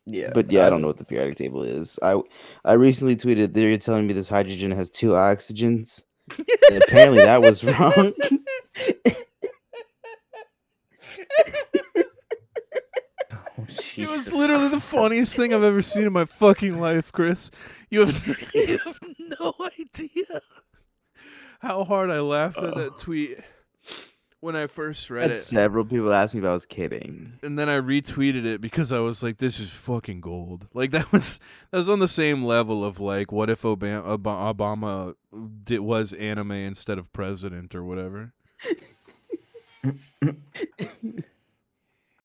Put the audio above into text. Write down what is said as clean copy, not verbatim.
Yeah, But yeah, I don't know what the periodic table is. I recently tweeted they're telling me this hydrogen has two oxygens, and apparently that was wrong. oh, It was Jesus literally the funniest thing I've ever seen in my fucking life, Chris. You have no idea how hard I laughed at that tweet when I first read Had it. several people ask me if I was kidding. And then I retweeted it because I was like, "This is fucking gold." Like that was on the same level of like, what if Obama was anime instead of president or whatever.